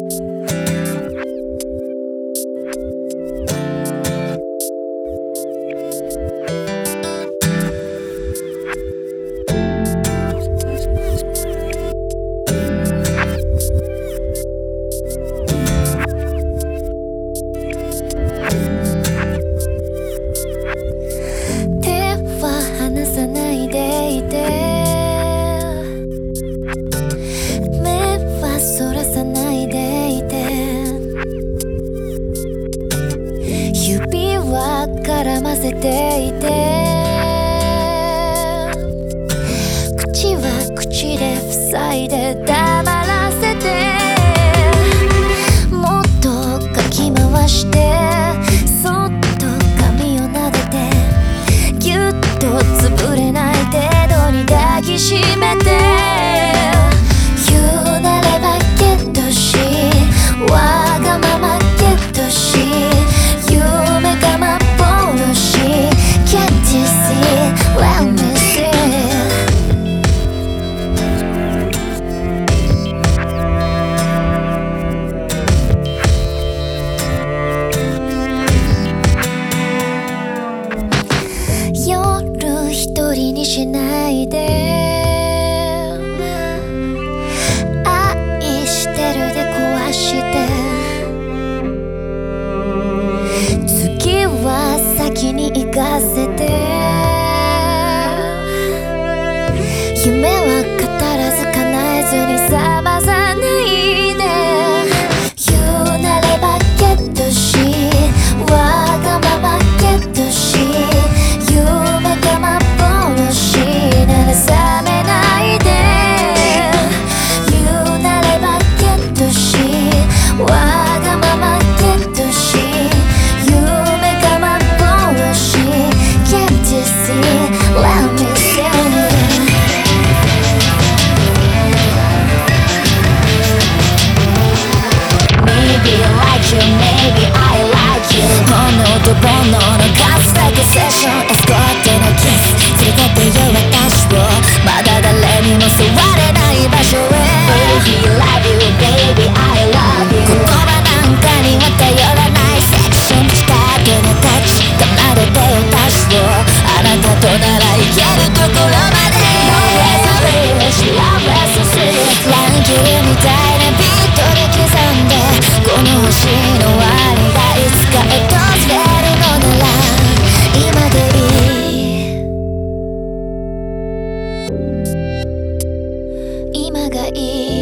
絡ませていて、口は口で塞いで黙らせて、もっとかき回してそっと髪を撫でて、ぎゅっと潰れない程度に抱きしめて、言うなればゲットし、わがままゲットし、夢が幻 Can't you see, let me see。 夜一人にしないで、愛してるで壊して、次は先に行かせて、夢は語らず叶えずに覚まさないで、言うなればゲットし、わがままゲットし、夢が幻なら覚めないで、言うなればゲットし、わがままゲットし、夢が幻 Can't you see, let me see。 Maybe I like you, maybe I like you。 炎と煩悩の数だけセッション、エスコートのキス連れてってよ私を、まだ誰にも座れない場所へ。 Baby love you, baby I love you。 言葉なんかには頼らないセクション、近くのタッチ奏でてよ私を、あなたとなら行けるところまで。 Love is a wish, love is a sweet。 乱切りみたいなビートで刻んで、この星の終わりがいつか訪れるのなら今でいい、今がいい。